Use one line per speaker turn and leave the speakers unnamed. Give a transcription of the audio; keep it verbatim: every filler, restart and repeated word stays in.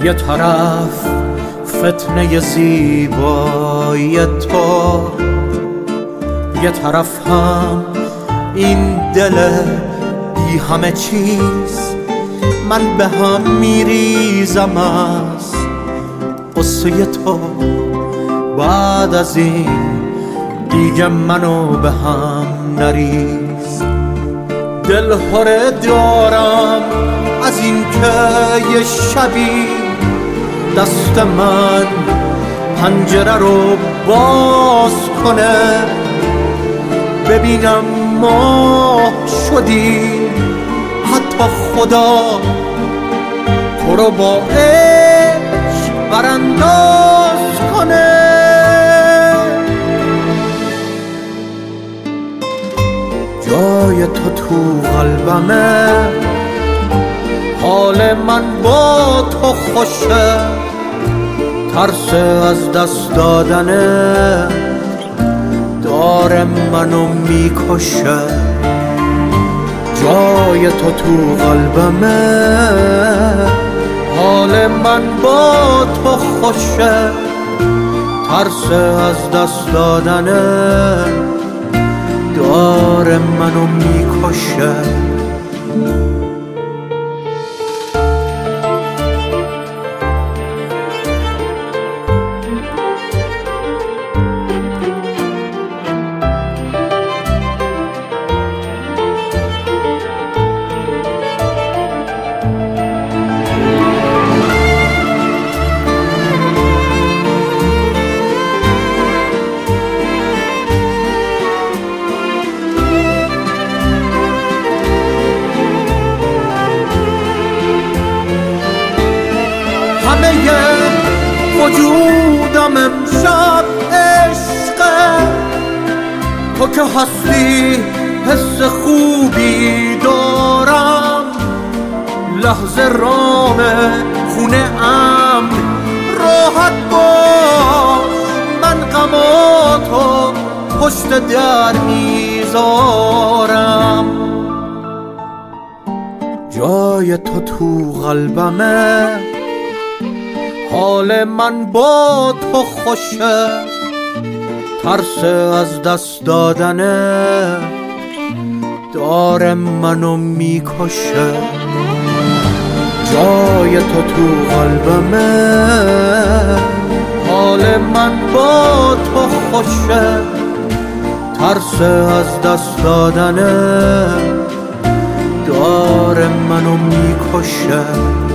یه طرف فتنه زیبایی تو، یه طرف هم این دل بی همه چیز. من به هم میریزم از قصه تو، بعد از این دیگه منو به هم نریز. دل هره دارم از این که یه شبی دست من پنجره رو باز کنه، ببینم ماه شدی، حتی خدا تو رو با عشق برانداز کنه. جای تو تو قلبمه، حال من با تو خوشه، ترس از دست دادنه داره منو میکشه. جای تو تو قلبمه، حال من با تو خوشه، ترس از دست دادنه داره منو میکشه. وجودم امشب عشقه، تو که هستی حس خوبی دارم، لحظه رام خونه ام راحت باش، من غماتو پشت در میذارم. جای تو تو قلبمه، حال من با تو خوشه، ترس از دست دادنه داره منو میکشه. جای تو تو قلبمه، حال من با تو خوشه، ترس از دست دادنه داره منو میکشه.